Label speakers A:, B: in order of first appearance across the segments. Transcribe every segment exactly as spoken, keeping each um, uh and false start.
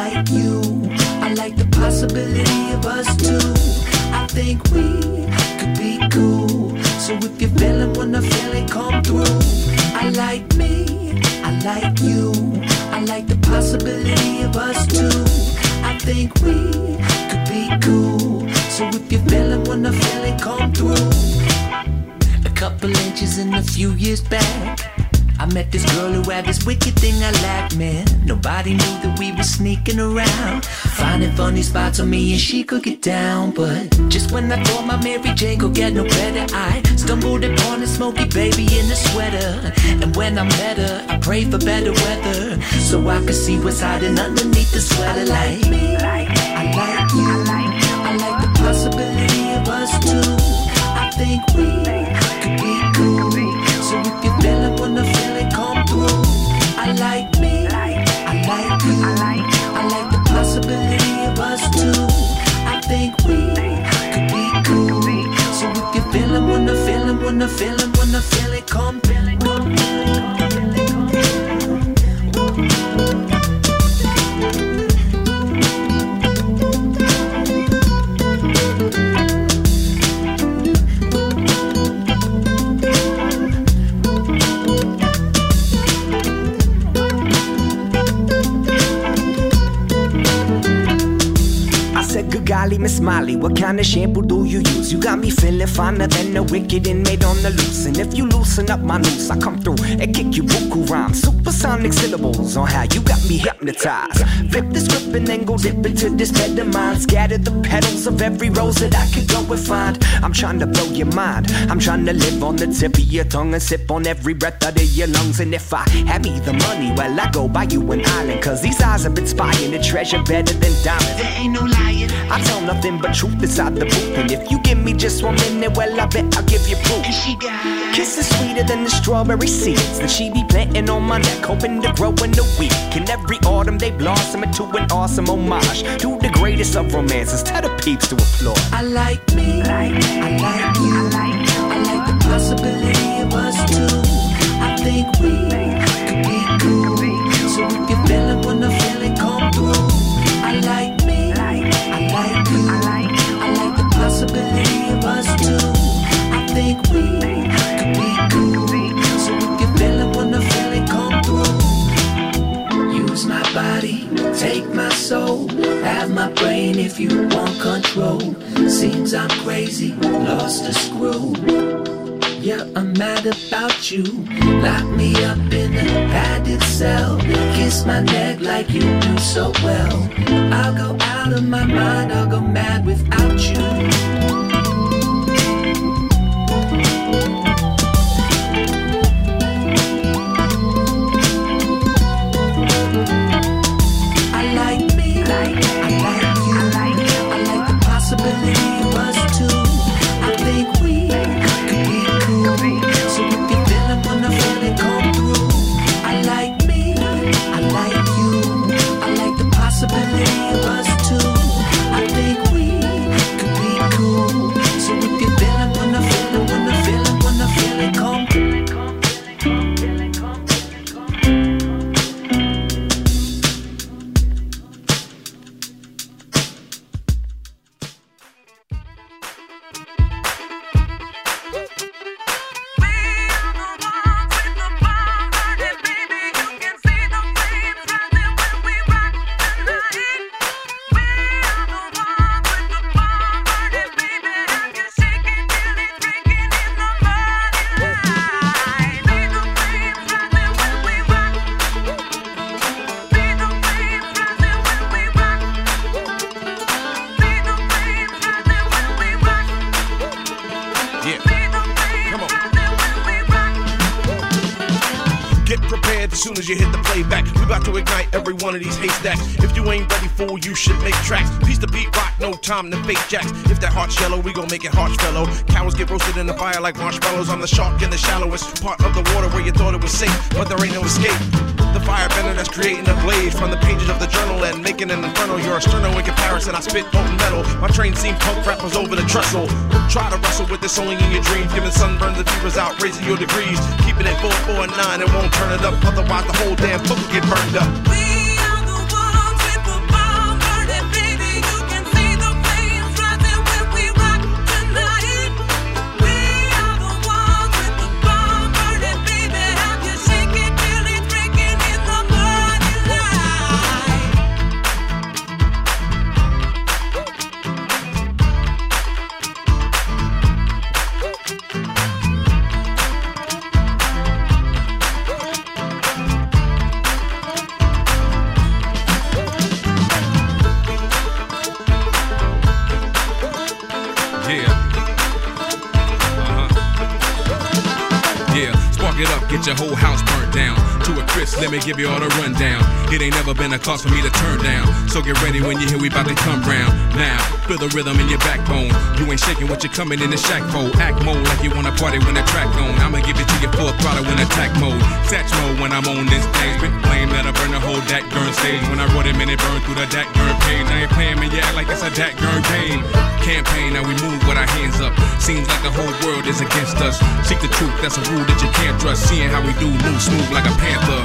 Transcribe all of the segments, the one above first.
A: like you. I like the possibility of us two. I think we could be cool. So if you're feeling when I feel it come through. I like me, I like you. I like the possibility of us two. I think we could be cool. So if you're feeling when I feel it come through. A couple inches and a few years back, I met this girl who had this wicked thing I lacked, man. Nobody knew that we were sneaking around, finding funny spots on me and she could get down. But just when I thought my Mary Jane could get no better, I stumbled upon a smoky baby in a sweater. And when I met her, I prayed for better weather, so I could see what's hiding underneath the sweater. Like me, I like you, I like the possibility of us two. I think we could be cool. So if you're feeling when I feel it come through. I like me, I like you. I like the possibility of us two. I think we could be cool. So if you're feeling when I feel it, when I feel it, when I feel it come through.
B: Good golly, Miss Molly, what kind of shampoo do you use? You got me feeling finer than a wicked inmate on the loose. And if you loosen up my noose, I come through and kick you buku rhymes, supersonic syllables on how you got me hypnotized. Flip the script and then go dip into this bed of mine. Scatter the petals of every rose that I could go and find. I'm trying to blow your mind, I'm trying to live on the tip of your tongue and sip on every breath out of your lungs. And if I had me the money, well, I go buy you an island, cause these eyes have inspired a treasure better than diamonds. There ain't no lying, I tell nothing but truth inside the booth. And if you give me just one minute, well, I bet I'll give you proof. And she got kisses sweeter than the strawberry seeds that she be planting on my neck, hoping to grow in the week. And every autumn they blossom into an awesome homage to the greatest of romances. Tell the peeps to applaud.
A: I like me, I like you. I like the possibility of us two. I think we could be cool. So if you're feeling when I feel it come through. I like me, I like you. I like the possibility of us two. I think we could be cool. So if you're feeling when I feel it come through. Use my body, take my soul, have my brain if you want control. Seems I'm crazy, lost a screw. Yeah, I'm mad about you. Lock me up in a padded cell. Kiss my neck like you do so well. I'll go out of my mind, I'll go mad without you.
C: Soon as you hit the playback, we about to ignite every one of these haystacks. If you ain't ready, fool, you should make tracks. Piece the beat rock, no time to fake jacks. If that heart's yellow, we gon' make it harsh fellow. Cowards get roasted in the fire like marshmallows. I'm the shark in the shallowest part of the water where you thought it was safe, but there ain't no escape. The firebender that's creating a blaze from the pages of the journal and making an inferno. You're a sterno in comparison, I spit molten metal. My train seen punk rappers over the trestle. Try to wrestle with this only in your dreams. Giving sunburns and fevers out, raising your degrees. Keeping it four, four, nine, and won't turn it up. Otherwise the whole damn book will get burned up. We are the ones with the
D: it up, get your whole house burnt down. To a crisp, let me give you all the rundown. It ain't never been a cause for me to turn down. So get ready when you hear we about to come round. Now, feel the rhythm in your backbone. You ain't shaking what you're coming in the shack for. Act mode like you wanna party when the track on. I'ma give it to you full throttle in attack mode. Satch mode when I'm on this stage. Been claim that I burn the whole Dat Gurn stage. When I wrote it, man, it burned through the Dat Gurn page. I ain't playing, man, yeah, act like it's a Dat Gurn game. Campaign, now we move with our hands up. Seems like the whole world is against us. Seek the truth, that's a rule that you can't trust. Seeing how we do, move smooth like a panther.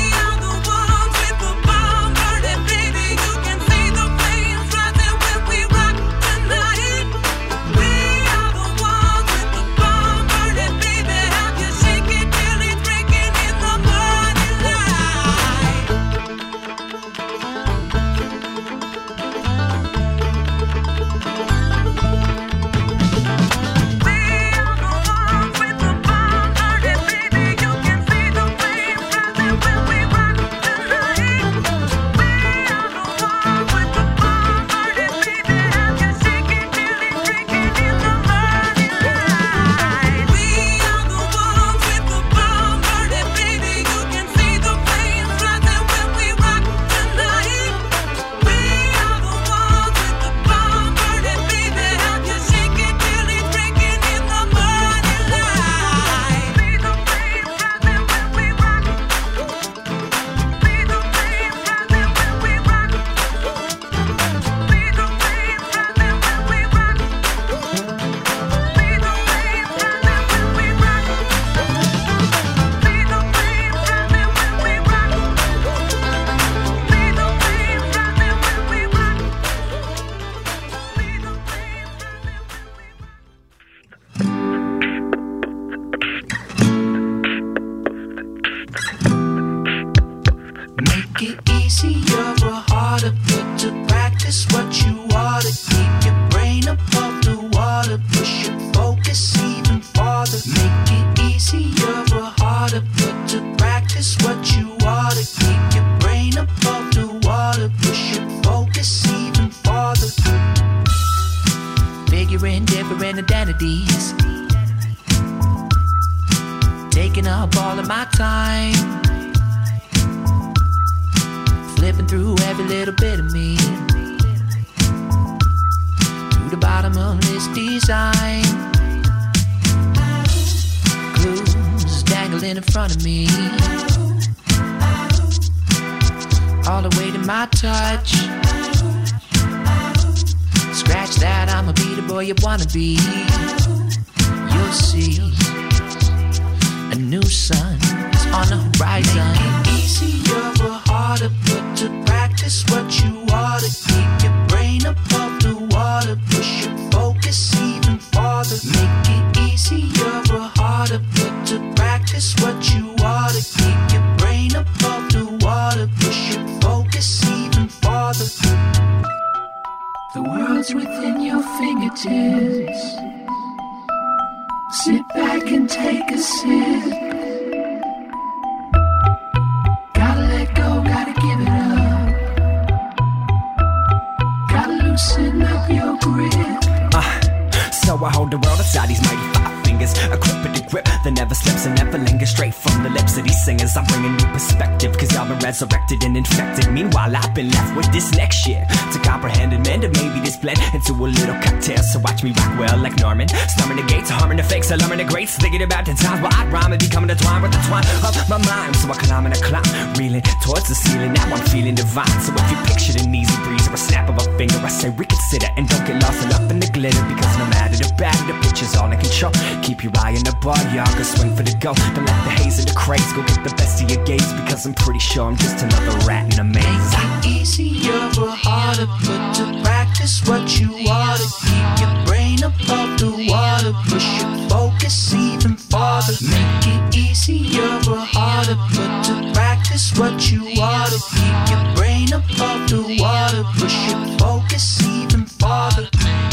B: Resurrected and infected. Meanwhile, I've been left with this next shit to comprehend and mend, and maybe this blend into a little cocktail. So watch me rock well like Norman, storming the gates, harming the fakes, alarming the greats, thinking about the times where I'd rhyme and becoming the twine with the twine of my mind. So I climb and I climb, reeling towards the ceiling. Now I'm feeling divine. So if you pictured an easy breeze or a snap of a finger, I say reconsider and don't get lost up in the glitter, because no matter the bad, the picture's all in control. Keep your eye on the ball, y'all go swing for the goal. Don't let the haze and the craze go get the best of your gaze, because I'm pretty sure I'm just another rat in a maze.
A: Make it easier or harder, put to practice what you ought to. Keep your brain above the water, push your focus even farther. Make it easier or harder, put to practice what you ought to. Keep your brain above the water, push your focus even farther.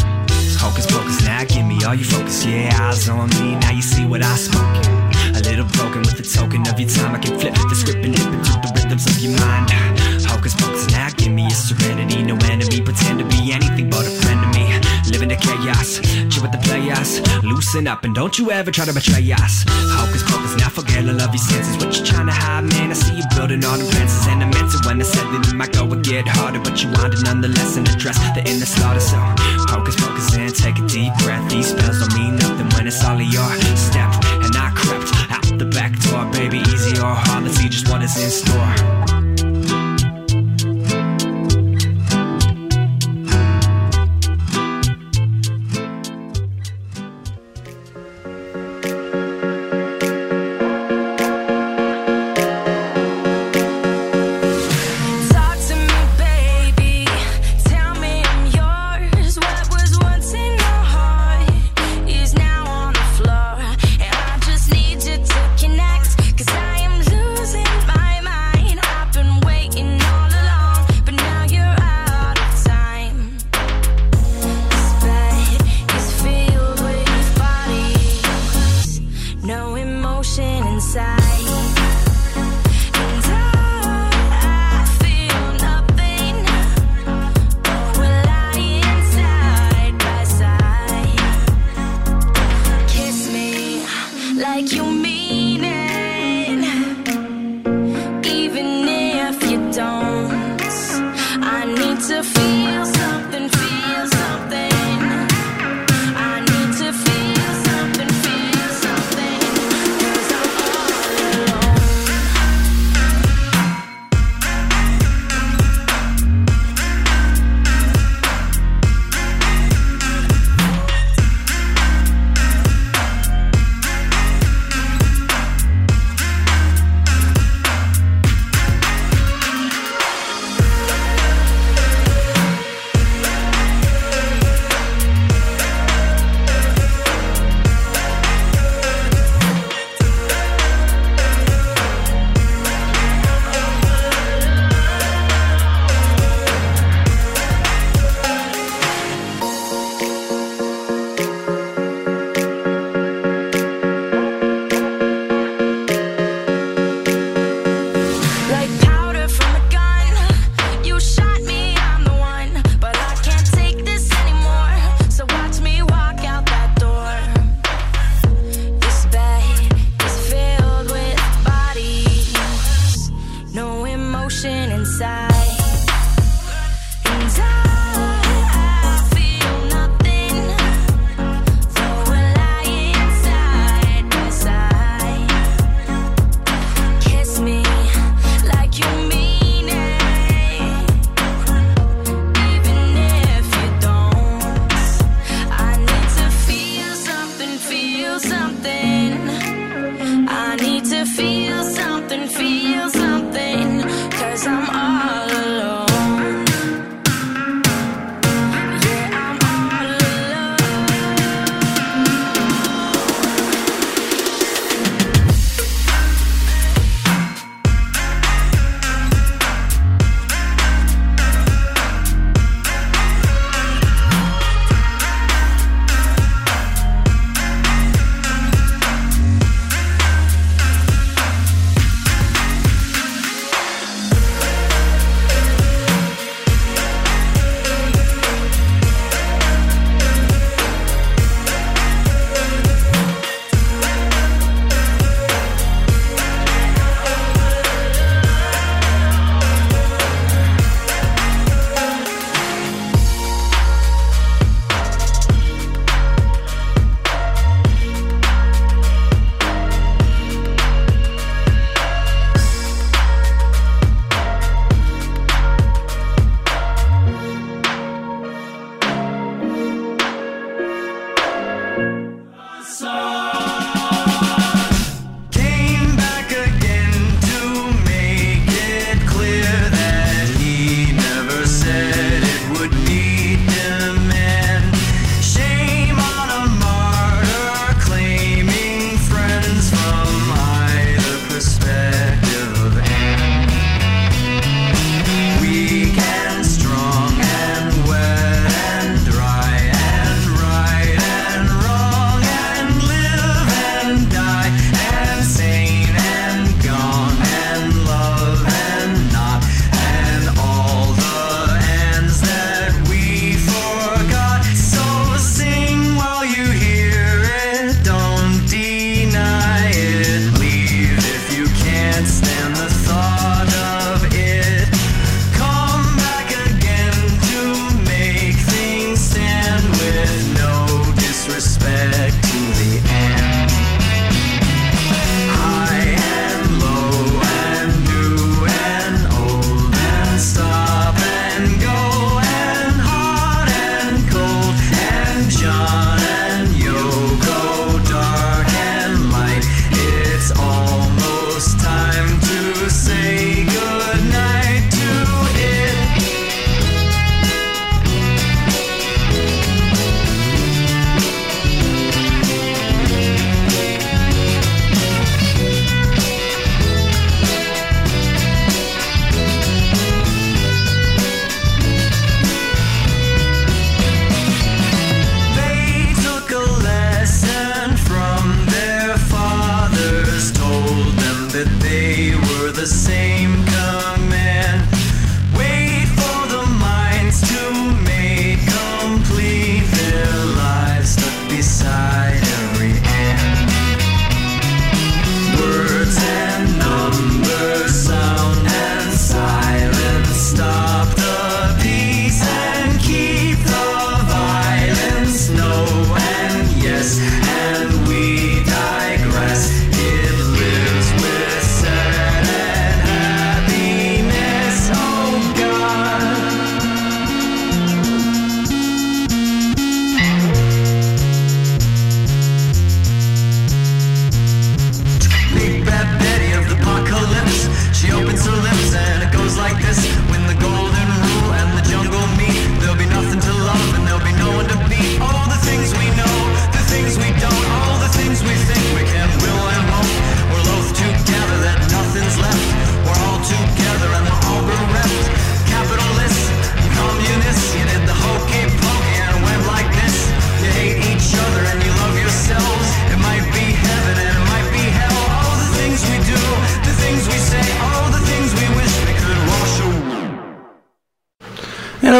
B: Hocus pocus, now give me all your focus. Yeah, eyes on me, now you see what I spoke. A little broken with the token of your time. I can flip the script and dip into the rhythms of your mind. Hocus pocus, now give me your serenity. No enemy, pretend to be anything but a friend to me. Living the chaos. Chill with the players, loosen up and don't you ever try to betray us. Hocus pocus, now forget all of your senses. What you trying to hide, man? I see you building all the fences, and I meant it when I said that it might go and get harder, but you wanted nonetheless and address the inner slaughter. So hocus pocus and take a deep breath. These spells don't mean nothing when it's all of your step. And I crept out the back door, baby, easy or hard. Let's see just what is in store.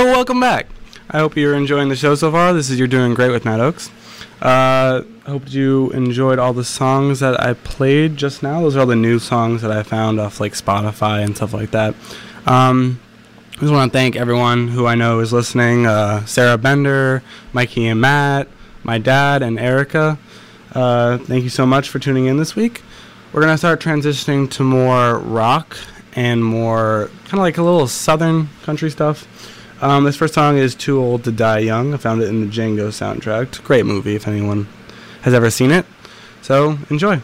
E: So welcome back. I hope you're enjoying the show so far. This is You're Doing Great with Matt Oakes. Uh, I hope you enjoyed all the songs that I played just now. Those are all the new songs that I found off like Spotify and stuff like that. Um, I just want to thank everyone who I know is listening. Uh, Sarah Bender, Mikey and Matt, my dad, and Erica. Uh, thank you so much for tuning in this week. We're going to start transitioning to more rock and more kind of like a little southern country stuff. Um, this first song is Too Old to Die Young. I found it in the Django soundtrack. It's a great movie if anyone has ever seen it. So, enjoy.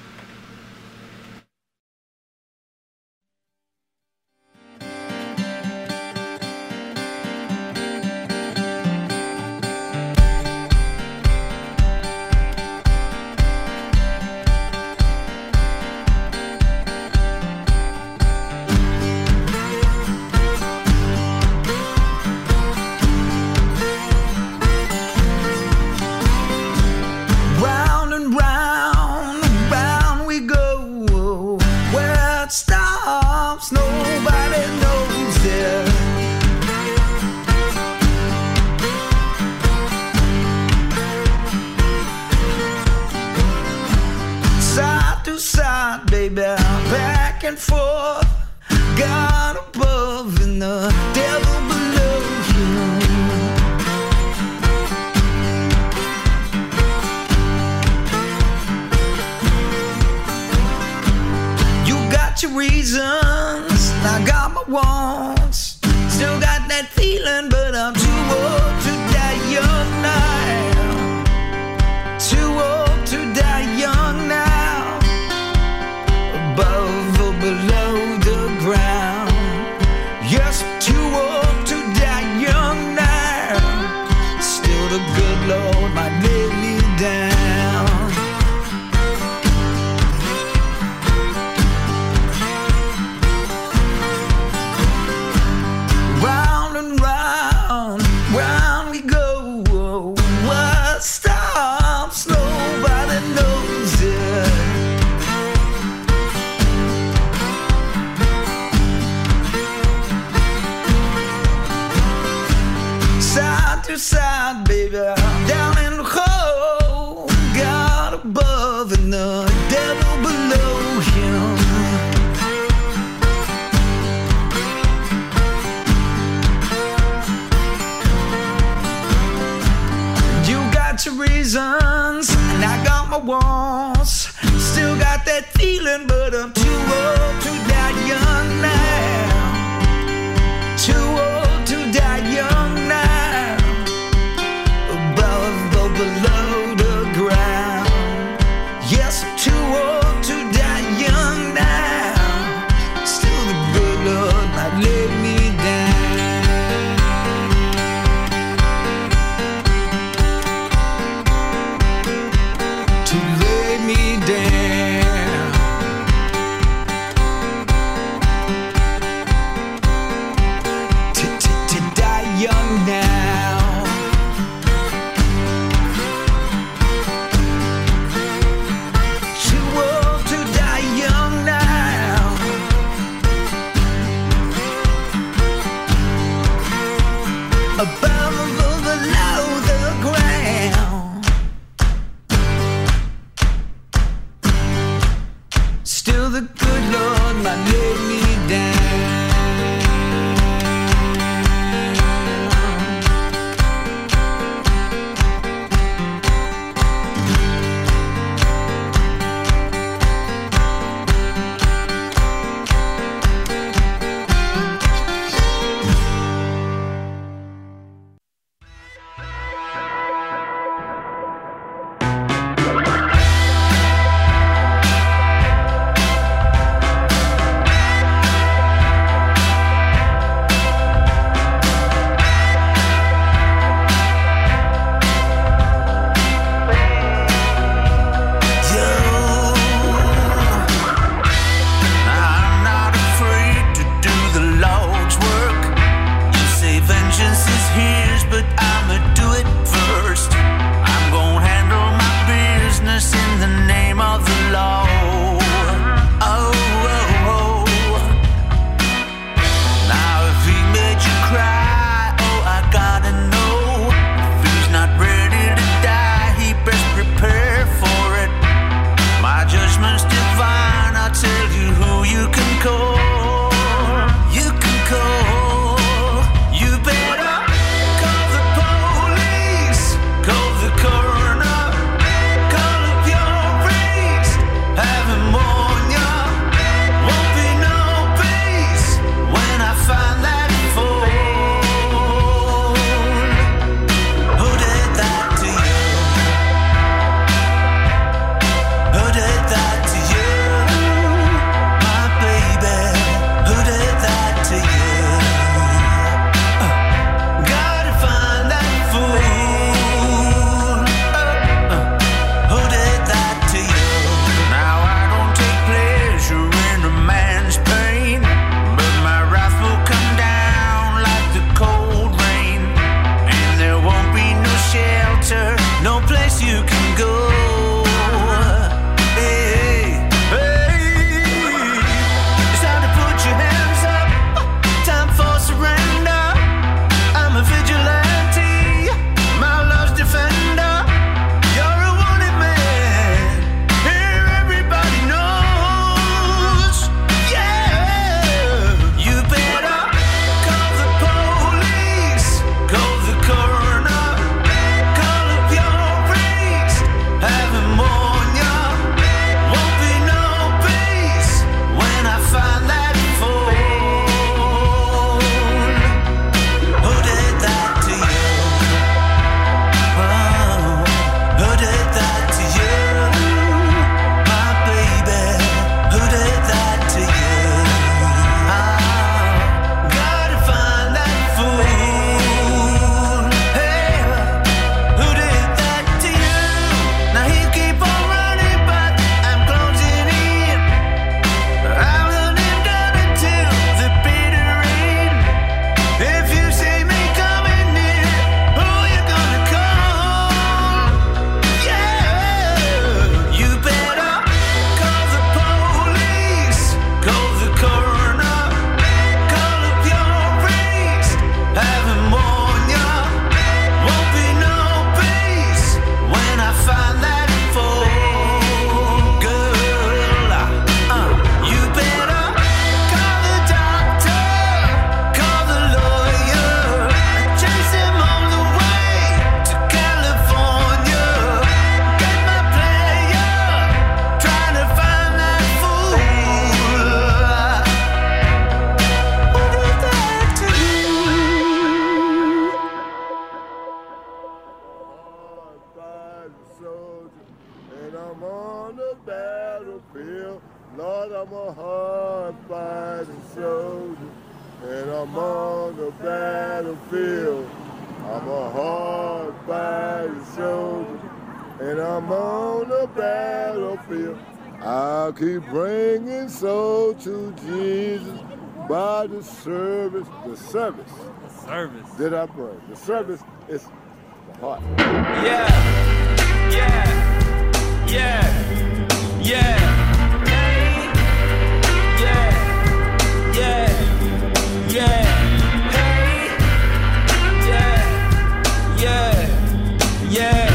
F: battlefield. I'm a hard-fighting soldier, and I'm on the battlefield. I'll keep bringing soul to Jesus by the service, the service,
G: the service
F: that I bring. The service is the heart.
H: Yeah, yeah, yeah, yeah, hey, yeah, yeah, yeah, hey, yeah, yeah, yeah.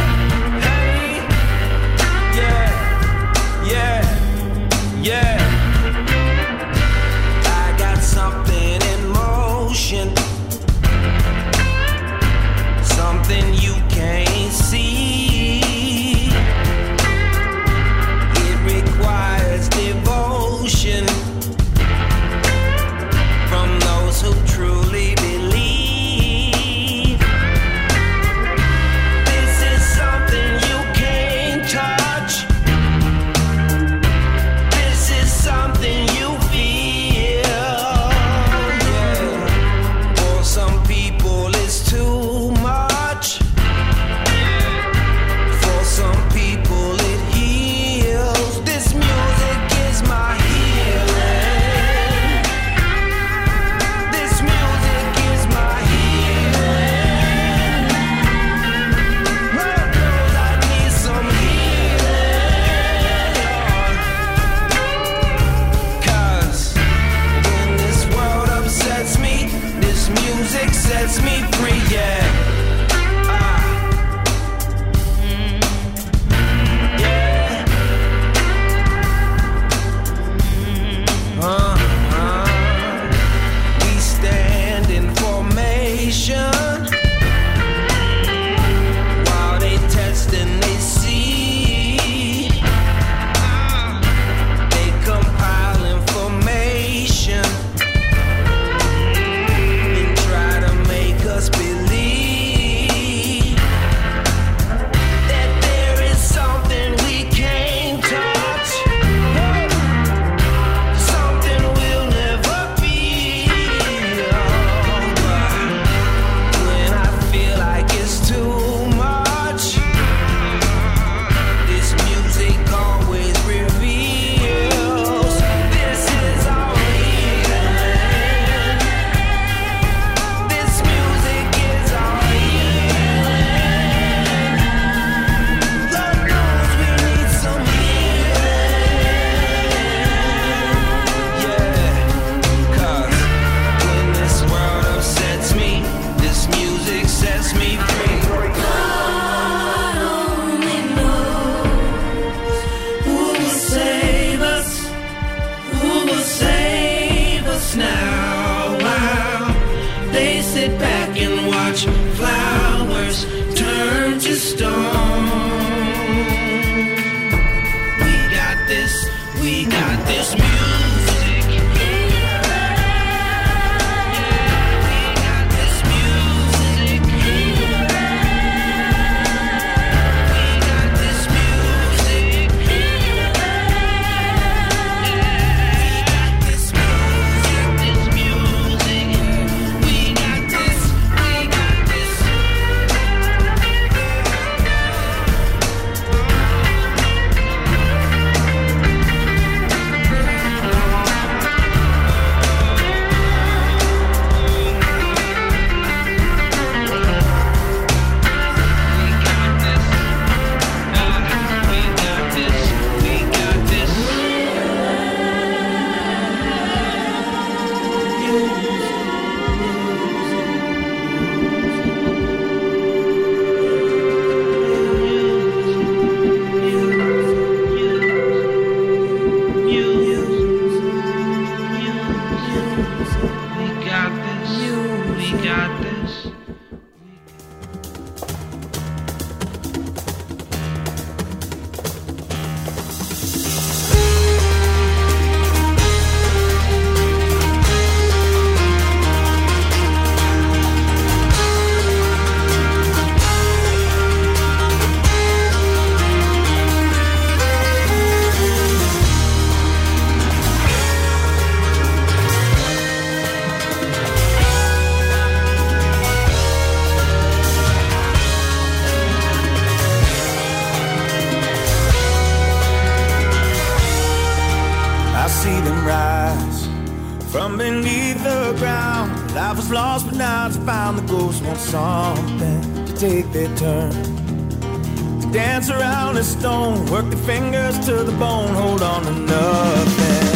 H: Yeah, I got something in motion, something you can't see. It requires devotion from those who truly believe. This is something you can't touch. Something you feel, yeah. For some people it's too much. For some people it heals. This music is my healing. This music is my healing. Lord knows I need some me. This music sets me free, yeah. Ah. Mm. Yeah. Mm. Uh, uh. We stand in formation while they test and they see. They compile information. Us believe that there is something we can't touch, something we'll never feel. When I feel like it's too much, this music always reveals this is our healing. This music is our healing. Lord knows we need some healing. Yeah, 'cause when this world upsets me, this music sets me free. God only knows who will save us, who will save us now. Wow. They sit back and watch flowers turn to stone. We got this, we got this music. Yeah, we got this music.
G: Life was lost, but now it's found. The ghosts want something to take their turn. To dance around a stone, work their fingers to the bone, hold on to nothing.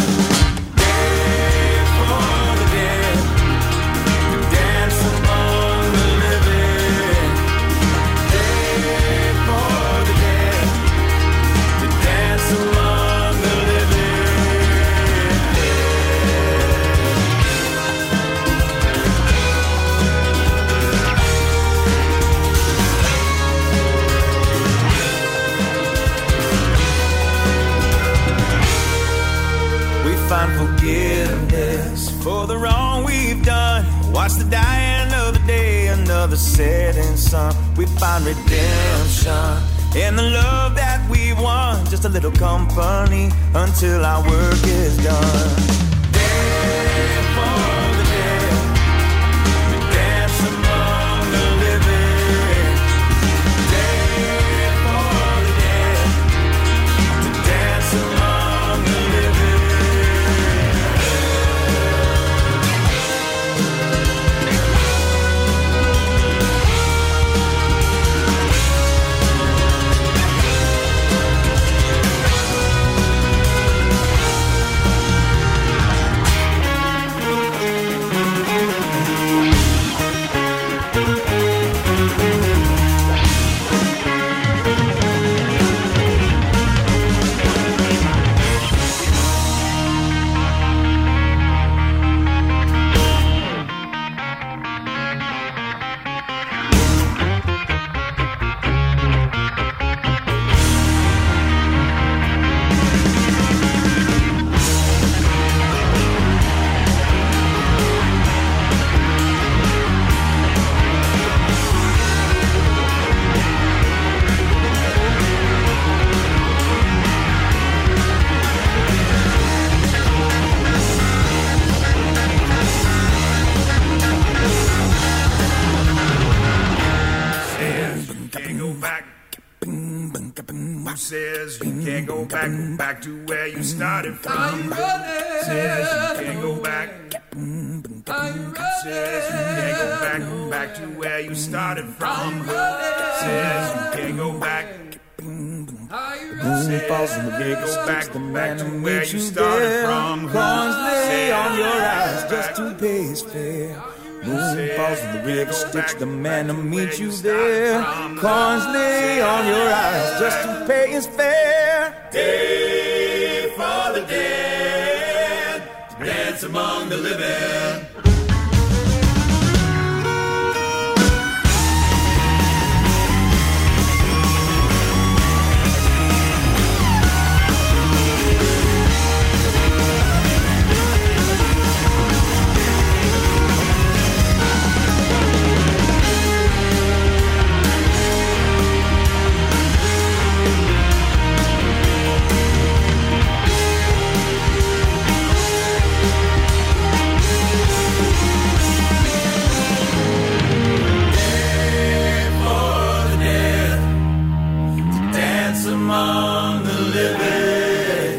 G: Find forgiveness for the wrong we've done. Watch the dying of the day, another setting sun. We find redemption in the love that we won. Just a little company until our work is done. Dead for the dead, we dance among the living. Dead for the dead, to dance among the living.
I: Says you can't go back, back to where you started from. Says you can't go back. Says you can't go back, back to where you started from. Says you can't go back.
G: Moon falls in the big sticks, the man who meets you there. Coins lay on your eyes just to pay his fare. Moon falls in the river Styx, the man to meet you there. Coins lay on your eyes just to pay his fare.
I: Day for the dead, to dance among the living.
G: Among the living,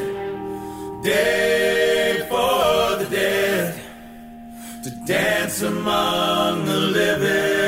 G: day for the dead, to dance among the living.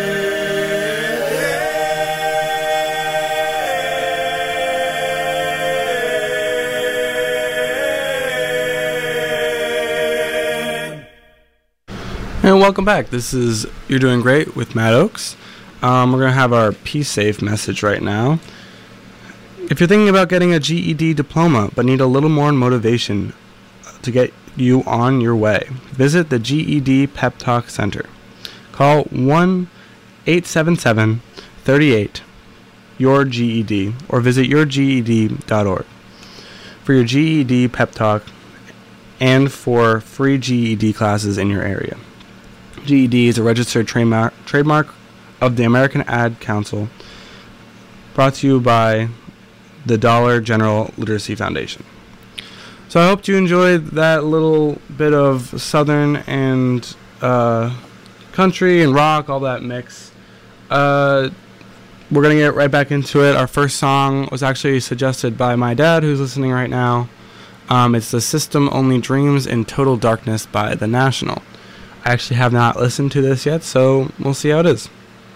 E: And welcome back. This is You're Doing Great with Matt Oakes. Um, we're going to have our Peace Safe message right now. If you're thinking about getting a G E D diploma but need a little more motivation to get you on your way, visit the G E D Pep Talk Center. Call one eight seven seven, three eight, Y O U R G E D or visit your G E D dot org for your G E D Pep Talk and for free G E D classes in your area. G E D is a registered trademark, trademark of the American Ad Council, brought to you by the Dollar General Literacy Foundation. So I hope you enjoyed that little bit of Southern and uh, country and rock, all that mix. Uh, we're going to get right back into it. Our first song was actually suggested by my dad, who's listening right now. Um, it's The System Only Dreams in Total Darkness by The National. I actually have not listened to this yet, so we'll see how it is.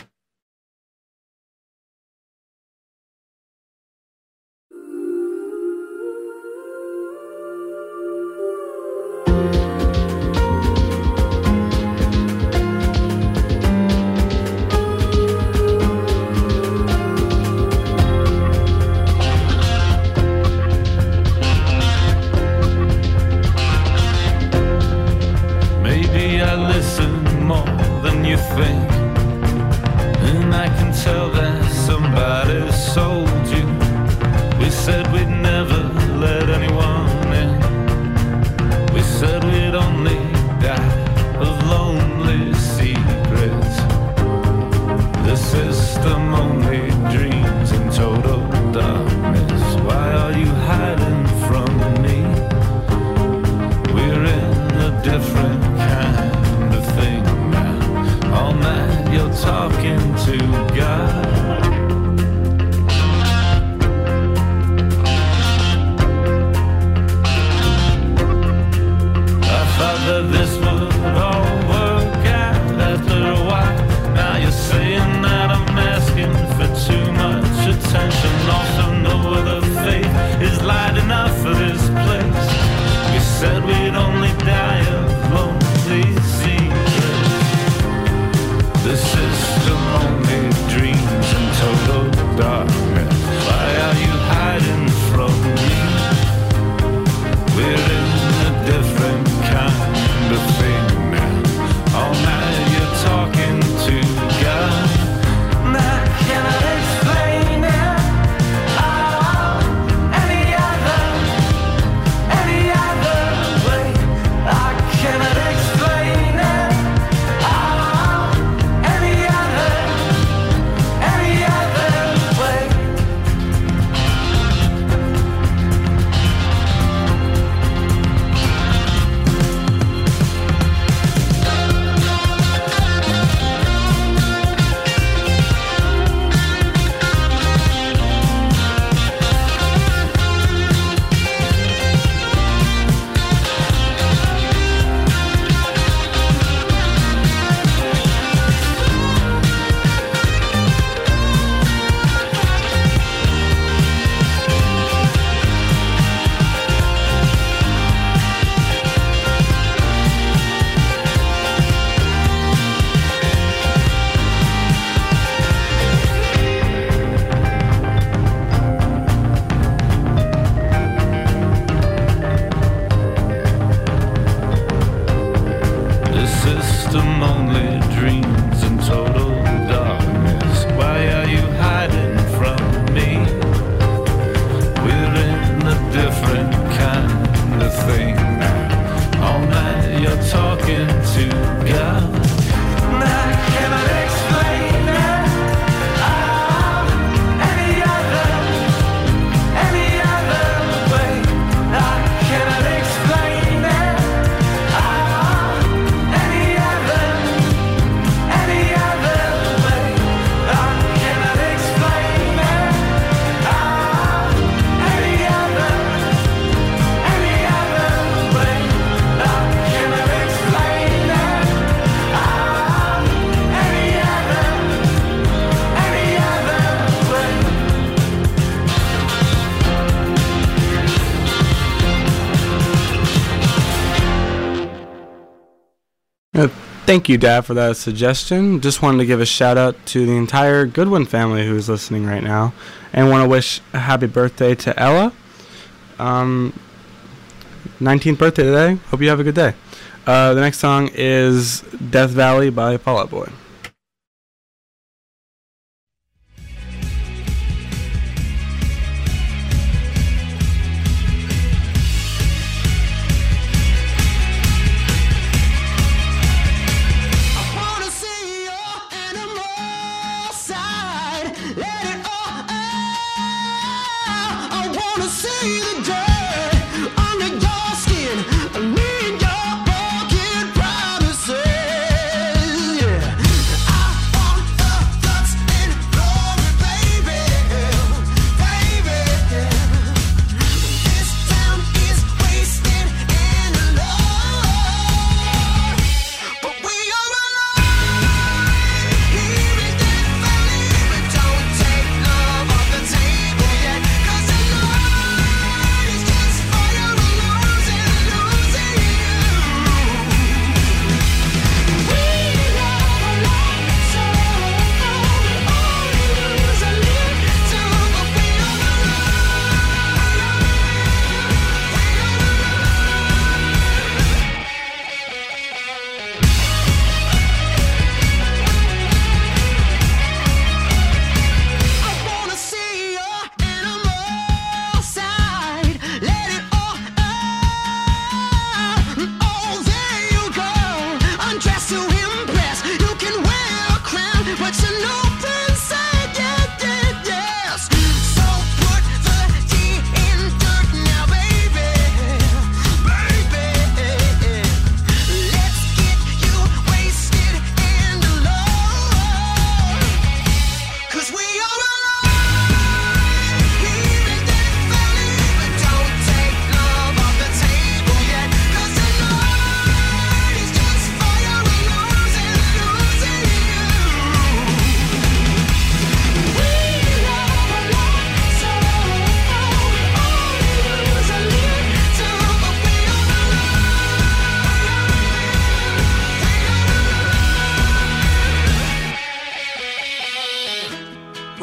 E: Thank you, Dad, for that suggestion. Just wanted to give a shout out to the entire Goodwin family who's listening right now, and want to wish a happy birthday to Ella. Um, nineteenth birthday today. Hope you have a good day. Uh, the next song is Death Valley by Fall Out Boy.
J: Promises, yeah.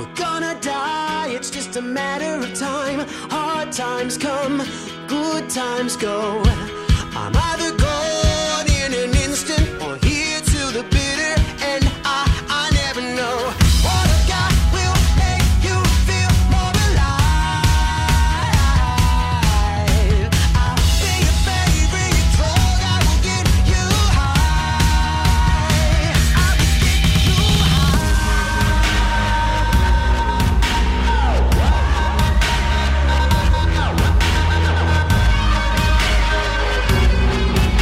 J: gonna die, it's just a matter of time. Hard times come, good times go. I'm either gone in an instant or here till the bitter end. I, I never know. What I've got will make you feel more alive. I'll be your favorite drug, I will get you high. I will get you high.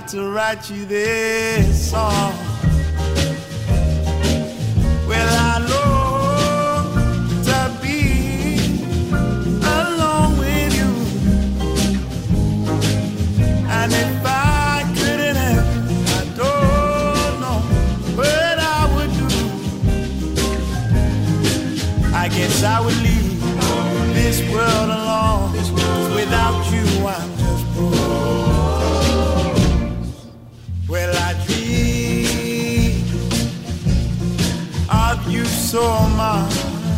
G: got to write you this song. Well, I long to be alone with you, and if I couldn't have, I don't know what I would do. I guess I would leave this world alone. Without you, I'm just broke. Well, I dream of you so much,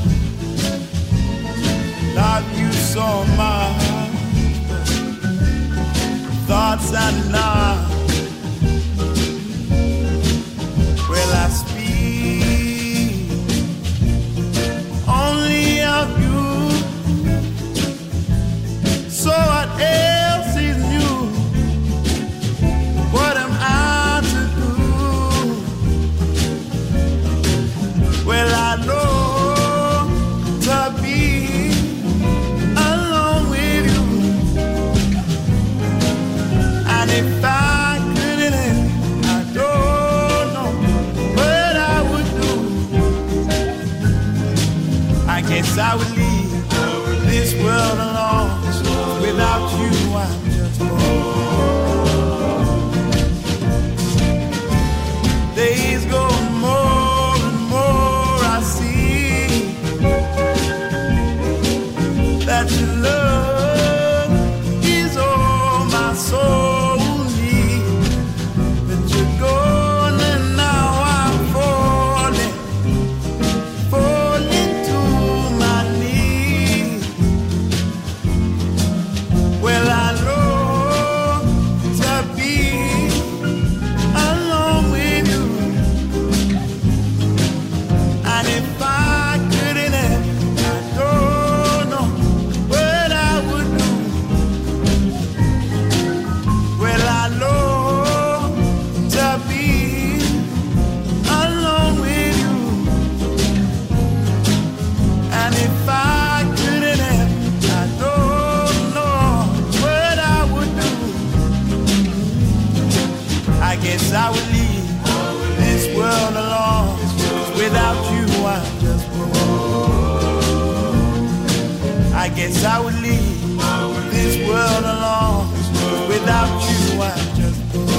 G: love you so much. Thoughts are not. Well, I speak only of you. So what else is new? What am I to do? Well, I long to be alone with you, and if I couldn't, I don't know what I would do. I guess I would leave this world alone. Without you, I'm just bored. Days go more and more, I see that your love is all my soul needs. That you're gone and now I'm falling, falling to my knees. Well, I long to be alone with you, and if I couldn't have, I don't know what I would do. Well, I long to be alone with you, and if I couldn't have, I don't know what I would do. I guess I would leave this world alone. Without you, I'm just broke. I guess I would leave this world alone. Without you, I'm just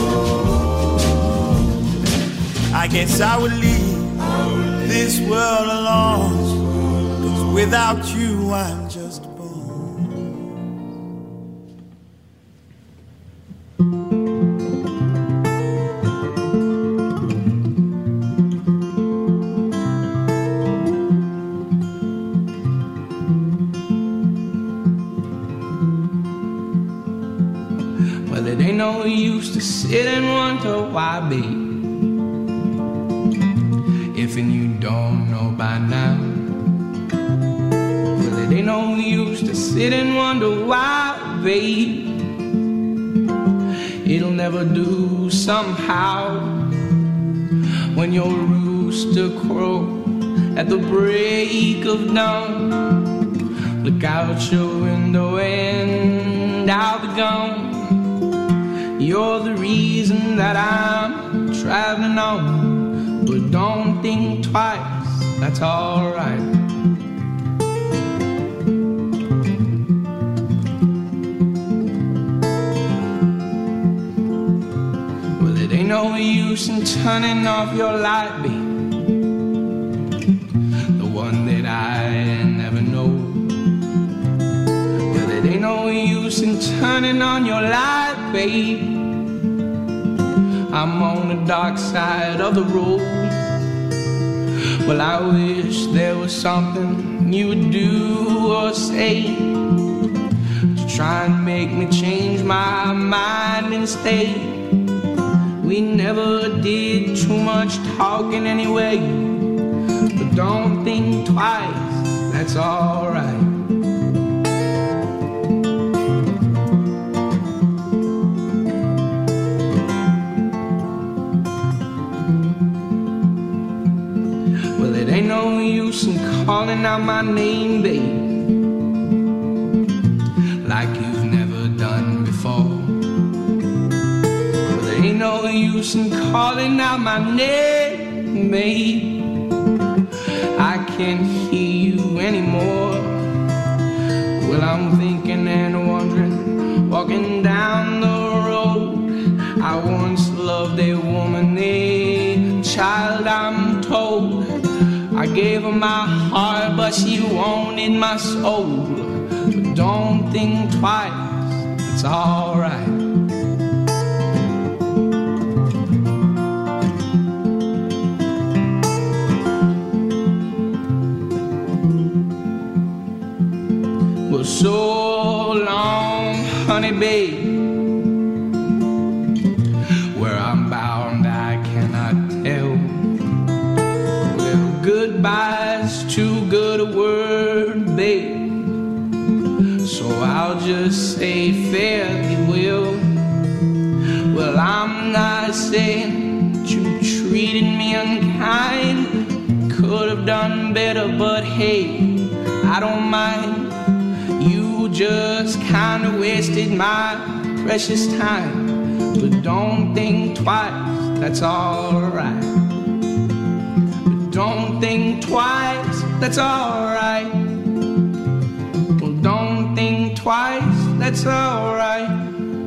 G: broke. I guess I would leave this world alone. 'Cause without you, I'm just broke.
K: Well, it ain't no use to sit and wonder why, babe, if and you don't know by now. Well, it ain't no use to sit and wonder why, babe, it'll never do somehow. When your rooster crow at the break of dawn, look out your window and I'll be gone. You're the reason that I'm traveling on, but don't think twice, that's alright. Well, it ain't no use in turning off your light, babe, the one that I never know. Well, it ain't no use in turning on your light, babe, I'm on the dark side of the road. Well, I wish there was something you would do or say to try and make me change my mind and stay. We never did too much talking anyway, but don't think twice, that's alright. Ain't no use in calling out my name, babe, like you've never done before. Well, there loose and calling out my name, babe. I can't hear you anymore. Well, I'm thinking and wondering, walking down the road. I once loved a woman, a child, I'm told. I gave her my heart, but she wanted my soul. But don't think twice, it's alright. Well, so long, honey, babe. Where I'm bound, I cannot tell. Well, goodbye's too good a word, babe. So I'll just say fairly well. Well, I'm not saying that you treated me unkind. Could have done better, but hey, I don't mind. You just kinda wasted my precious time. But don't think twice, that's alright. But don't think twice, that's alright. Well, don't think twice, that's alright.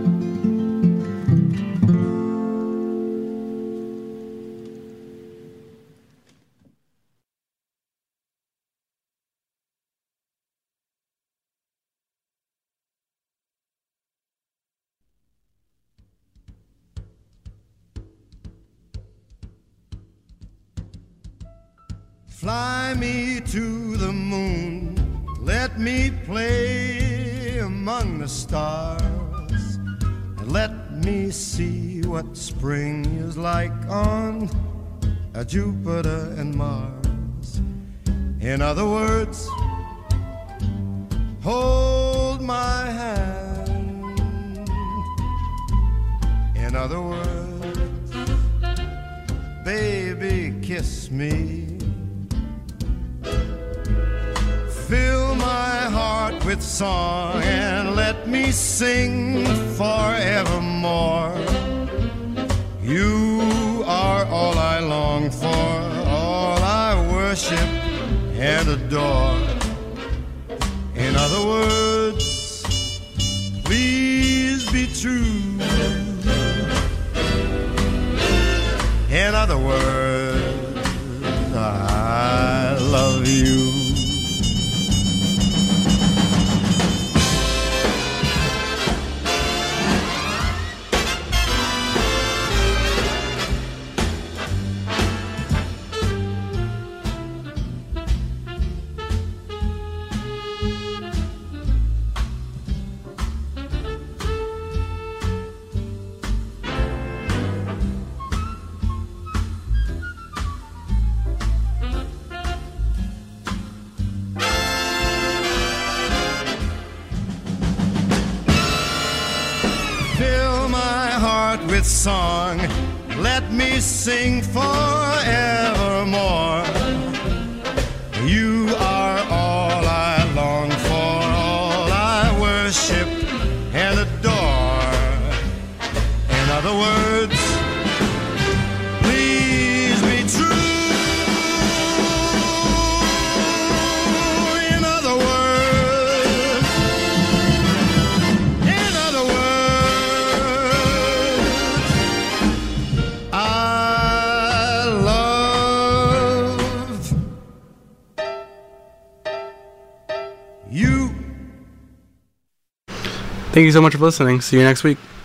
L: Fly me to the moon, let me play among the stars, and let me see what spring is like on a Jupiter and Mars. In other words, hold my hand. In other words, baby, kiss me. Fill my heart with song and let me sing forevermore. You are all I long for, all I worship and adore. In other words, please be true. In other words, I love you. With song, let me sing forevermore. You are all I long for, all I worship and adore. In other words, please be true. In other words, in other words,
E: Thank you so much for listening. See you next week.